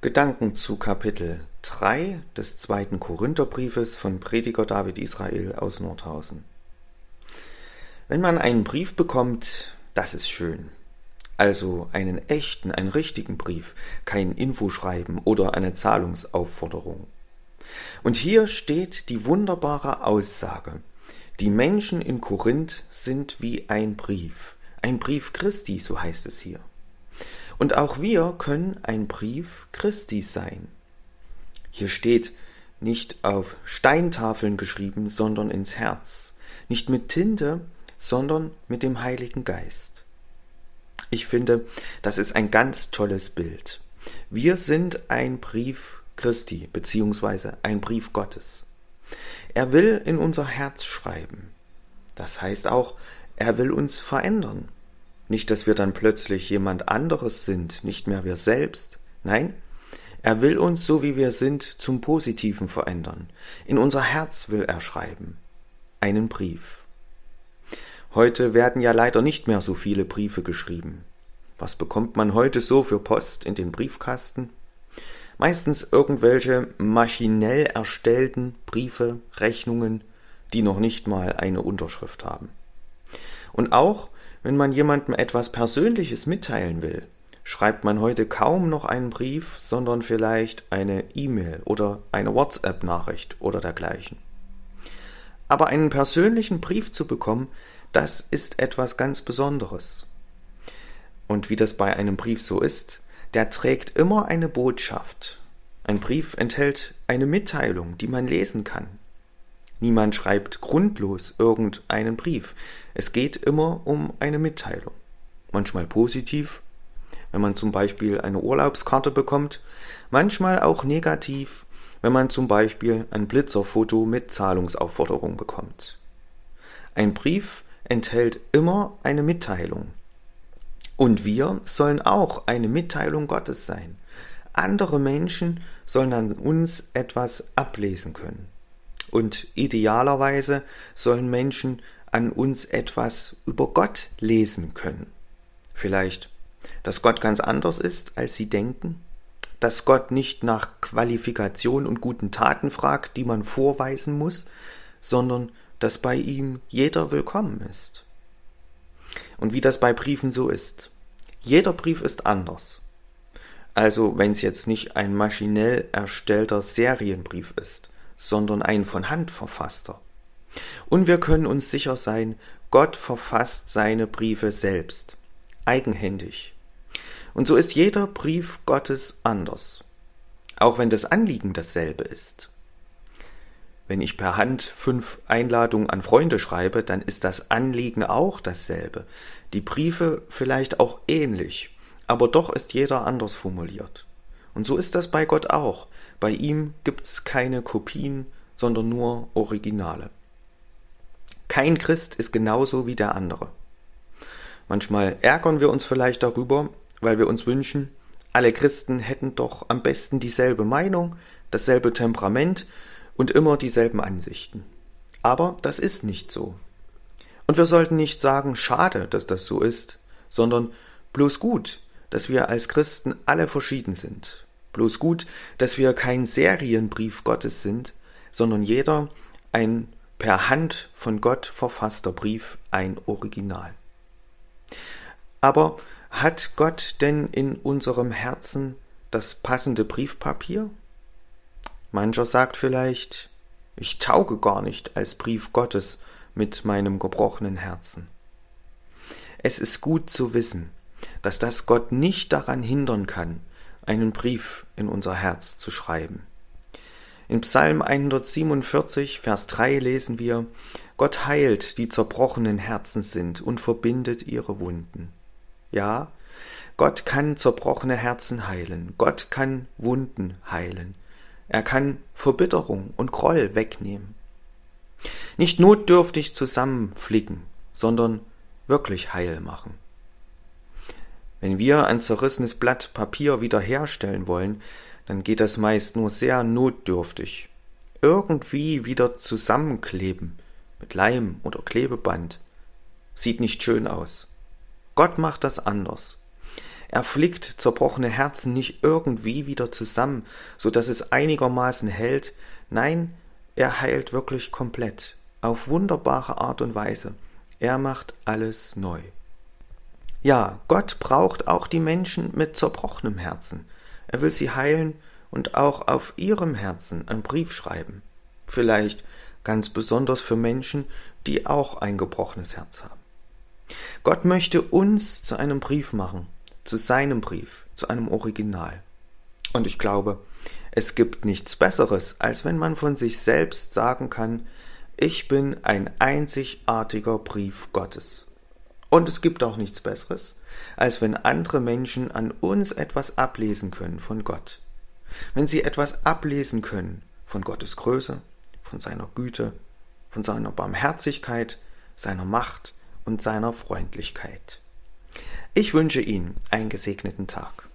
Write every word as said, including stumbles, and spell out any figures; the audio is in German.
Gedanken zu Kapitel drei des zweiten Korintherbriefes von Prediger David Israel aus Nordhausen. Wenn man einen Brief bekommt, das ist schön. Also einen echten, einen richtigen Brief, kein Infoschreiben oder eine Zahlungsaufforderung. Und hier steht die wunderbare Aussage: Die Menschen in Korinth sind wie ein Brief, ein Brief Christi, so heißt es hier. Und auch wir können ein Brief Christi sein. Hier steht nicht auf Steintafeln geschrieben, sondern ins Herz. Nicht mit Tinte, sondern mit dem Heiligen Geist. Ich finde, das ist ein ganz tolles Bild. Wir sind ein Brief Christi, beziehungsweise ein Brief Gottes. Er will in unser Herz schreiben. Das heißt auch, er will uns verändern. Nicht, dass wir dann plötzlich jemand anderes sind, nicht mehr wir selbst. Nein, er will uns, so wie wir sind, zum Positiven verändern. In unser Herz will er schreiben. Einen Brief. Heute werden ja leider nicht mehr so viele Briefe geschrieben. Was bekommt man heute so für Post in den Briefkasten? Meistens irgendwelche maschinell erstellten Briefe, Rechnungen, die noch nicht mal eine Unterschrift haben. Und auch wenn man jemandem etwas Persönliches mitteilen will, schreibt man heute kaum noch einen Brief, sondern vielleicht eine E-Mail oder eine WhatsApp-Nachricht oder dergleichen. Aber einen persönlichen Brief zu bekommen, das ist etwas ganz Besonderes. Und wie das bei einem Brief so ist, der trägt immer eine Botschaft. Ein Brief enthält eine Mitteilung, die man lesen kann. Niemand schreibt grundlos irgendeinen Brief. Es geht immer um eine Mitteilung. Manchmal positiv, wenn man zum Beispiel eine Urlaubskarte bekommt, manchmal auch negativ, wenn man zum Beispiel ein Blitzerfoto mit Zahlungsaufforderung bekommt. Ein Brief enthält immer eine Mitteilung. Und wir sollen auch eine Mitteilung Gottes sein. Andere Menschen sollen an uns etwas ablesen können. Und idealerweise sollen Menschen an uns etwas über Gott lesen können. Vielleicht, dass Gott ganz anders ist, als sie denken, dass Gott nicht nach Qualifikation und guten Taten fragt, die man vorweisen muss, sondern dass bei ihm jeder willkommen ist. Und wie das bei Briefen so ist. Jeder Brief ist anders. Also wenn es jetzt nicht ein maschinell erstellter Serienbrief ist, sondern ein von Hand verfasster. Und wir können uns sicher sein, Gott verfasst seine Briefe selbst, eigenhändig. Und so ist jeder Brief Gottes anders, auch wenn das Anliegen dasselbe ist. Wenn ich per Hand fünf Einladungen an Freunde schreibe, dann ist das Anliegen auch dasselbe. Die Briefe vielleicht auch ähnlich, aber doch ist jeder anders formuliert. Und so ist das bei Gott auch. Bei ihm gibt's keine Kopien, sondern nur Originale. Kein Christ ist genauso wie der andere. Manchmal ärgern wir uns vielleicht darüber, weil wir uns wünschen, alle Christen hätten doch am besten dieselbe Meinung, dasselbe Temperament und immer dieselben Ansichten. Aber das ist nicht so. Und wir sollten nicht sagen, schade, dass das so ist, sondern bloß gut, dass wir als Christen alle verschieden sind. Bloß gut, dass wir kein Serienbrief Gottes sind, sondern jeder ein per Hand von Gott verfasster Brief, ein Original. Aber hat Gott denn in unserem Herzen das passende Briefpapier? Mancher sagt vielleicht, ich tauge gar nicht als Brief Gottes mit meinem gebrochenen Herzen. Es ist gut zu wissen, dass das Gott nicht daran hindern kann, einen Brief in unser Herz zu schreiben. In Psalm hundertsiebenundvierzig, Vers drei lesen wir: Gott heilt, die zerbrochenen Herzen sind, und verbindet ihre Wunden. Ja, Gott kann zerbrochene Herzen heilen. Gott kann Wunden heilen. Er kann Verbitterung und Groll wegnehmen. Nicht notdürftig zusammenflicken, sondern wirklich heil machen. Wenn wir ein zerrissenes Blatt Papier wiederherstellen wollen, dann geht das meist nur sehr notdürftig. Irgendwie wieder zusammenkleben, mit Leim oder Klebeband. Sieht nicht schön aus. Gott macht das anders. Er flickt zerbrochene Herzen nicht irgendwie wieder zusammen, so dass es einigermaßen hält. Nein, er heilt wirklich komplett, auf wunderbare Art und Weise. Er macht alles neu. Ja, Gott braucht auch die Menschen mit zerbrochenem Herzen. Er will sie heilen und auch auf ihrem Herzen einen Brief schreiben. Vielleicht ganz besonders für Menschen, die auch ein gebrochenes Herz haben. Gott möchte uns zu einem Brief machen, zu seinem Brief, zu einem Original. Und ich glaube, es gibt nichts Besseres, als wenn man von sich selbst sagen kann, ich bin ein einzigartiger Brief Gottes. Und es gibt auch nichts Besseres, als wenn andere Menschen an uns etwas ablesen können von Gott. Wenn sie etwas ablesen können von Gottes Größe, von seiner Güte, von seiner Barmherzigkeit, seiner Macht und seiner Freundlichkeit. Ich wünsche Ihnen einen gesegneten Tag.